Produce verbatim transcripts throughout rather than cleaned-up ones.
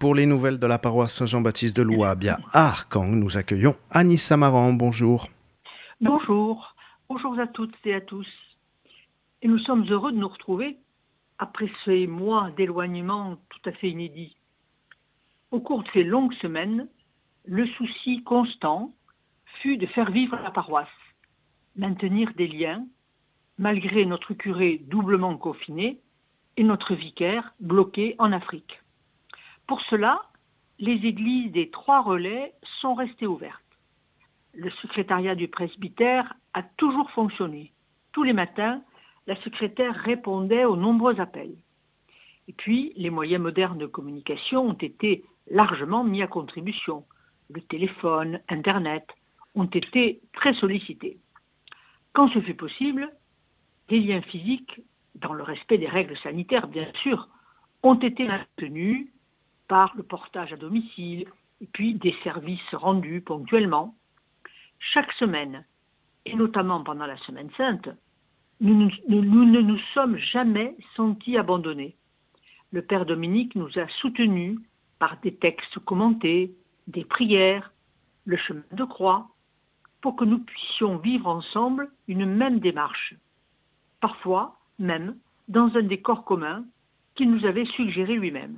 pour les nouvelles de la paroisse Saint-Jean-Baptiste de Louabe à Arcang. Nous accueillons Annie Samaran. Bonjour. Bonjour. Bonjour à toutes et à tous. Et nous sommes heureux de nous retrouver après ces mois d'éloignement tout à fait inédits. Au cours de ces longues semaines, le souci constant fut de faire vivre la paroisse, maintenir des liens, malgré notre curé doublement confiné et notre vicaire bloqué en Afrique. Pour cela, les églises des trois relais sont restées ouvertes. Le secrétariat du presbytère a toujours fonctionné. Tous les matins, la secrétaire répondait aux nombreux appels. Et puis, les moyens modernes de communication ont été largement mis à contribution. Le téléphone, Internet ont été très sollicités. Quand ce fut possible, les liens physiques, dans le respect des règles sanitaires bien sûr, ont été maintenus par le portage à domicile et puis des services rendus ponctuellement. Chaque semaine, et notamment pendant la Semaine Sainte, nous, nous, nous ne nous sommes jamais sentis abandonnés. Le Père Dominique nous a soutenus par des textes commentés, des prières, le chemin de croix, pour que nous puissions vivre ensemble une même démarche. Parfois, même, dans un décor commun qu'il nous avait suggéré lui-même.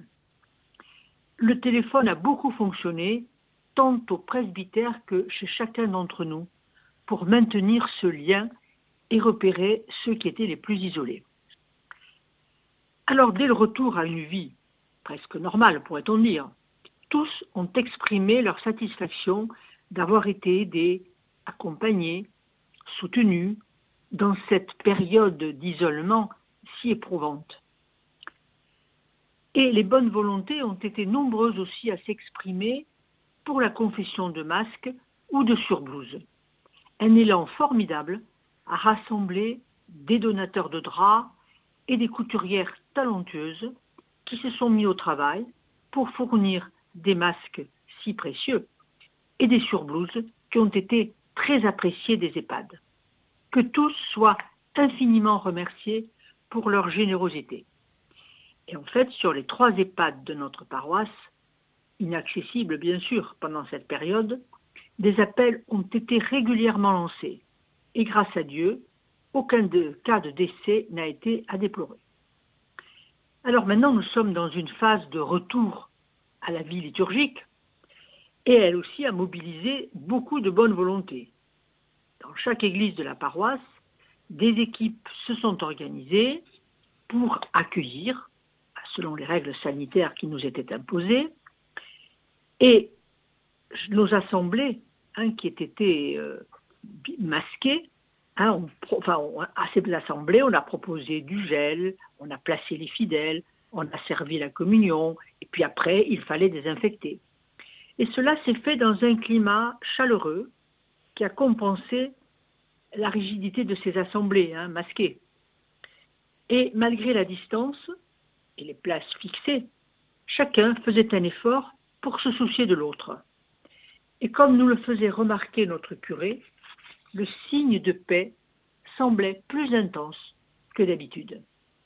Le téléphone a beaucoup fonctionné, tant au presbytère que chez chacun d'entre nous, pour maintenir ce lien et repérer ceux qui étaient les plus isolés. Alors, dès le retour à une vie presque normale, pourrait-on dire, tous ont exprimé leur satisfaction d'avoir été aidés, accompagnés, soutenus dans cette période d'isolement si éprouvante. Et les bonnes volontés ont été nombreuses aussi à s'exprimer pour la confession de masque ou de surblouse. Un élan formidable a rassemblé des donateurs de draps et des couturières talentueuses qui se sont mis au travail pour fournir des masques si précieux et des surblouses qui ont été très appréciées des EHPAD. Que tous soient infiniment remerciés pour leur générosité. Et en fait, sur les trois EHPAD de notre paroisse, inaccessibles bien sûr pendant cette période, des appels ont été régulièrement lancés. Et grâce à Dieu, aucun de, cas de décès n'a été à déplorer. Alors maintenant, nous sommes dans une phase de retour à la vie liturgique et elle aussi a mobilisé beaucoup de bonne volonté. Dans chaque église de la paroisse, des équipes se sont organisées pour accueillir, selon les règles sanitaires qui nous étaient imposées, et nos assemblées, hein, qui étaient euh, masquées, hein, on, enfin, on, à ces assemblées, on a proposé du gel, on a placé les fidèles, on a servi la communion, et puis après, il fallait désinfecter. Et cela s'est fait dans un climat chaleureux qui a compensé la rigidité de ces assemblées, hein, masquées. Et malgré la distance et les places fixées, chacun faisait un effort pour se soucier de l'autre. Et comme nous le faisait remarquer notre curé, le signe de paix semblait plus intense que d'habitude.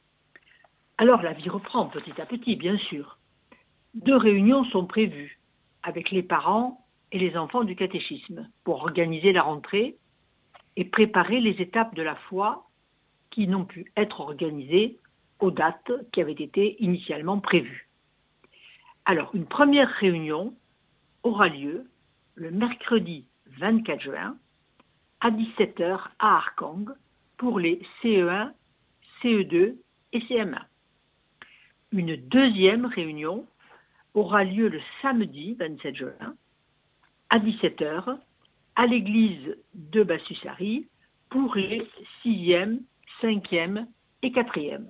Alors la vie reprend petit à petit, bien sûr. Deux réunions sont prévues avec les parents et les enfants du catéchisme pour organiser la rentrée et préparer les étapes de la foi qui n'ont pu être organisées aux dates qui avaient été initialement prévues. Alors, une première réunion aura lieu le mercredi vingt-quatre juin à dix-sept heures à Arcang pour les C E un, C E deux et C M un. Une deuxième réunion aura lieu le samedi vingt-sept juin à dix-sept heures à l'église de Bassusari pour les sixième, cinquième et quatrième.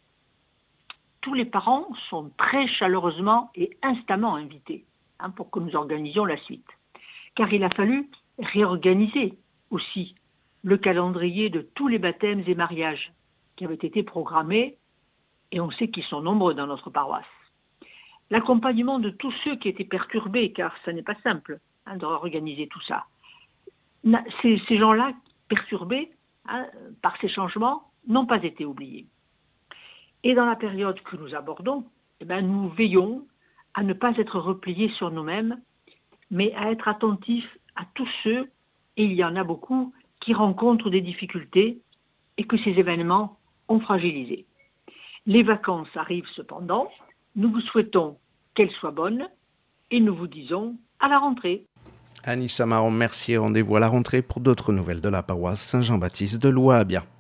Tous les parents sont très chaleureusement et instamment invités, hein, pour que nous organisions la suite. Car il a fallu réorganiser aussi le calendrier de tous les baptêmes et mariages qui avaient été programmés, et on sait qu'ils sont nombreux dans notre paroisse. L'accompagnement de tous ceux qui étaient perturbés, car ce n'est pas simple, hein, de réorganiser tout ça. Ces, ces gens-là, perturbés, hein, par ces changements, n'ont pas été oubliés. Et dans la période que nous abordons, eh bien, nous veillons à ne pas être repliés sur nous-mêmes, mais à être attentifs à tous ceux, et il y en a beaucoup, qui rencontrent des difficultés et que ces événements ont fragilisé. Les vacances arrivent cependant, nous vous souhaitons qu'elles soient bonnes et nous vous disons à la rentrée. Anissa Marron, merci et rendez-vous à la rentrée pour d'autres nouvelles de la paroisse Saint-Jean-Baptiste de Louabia.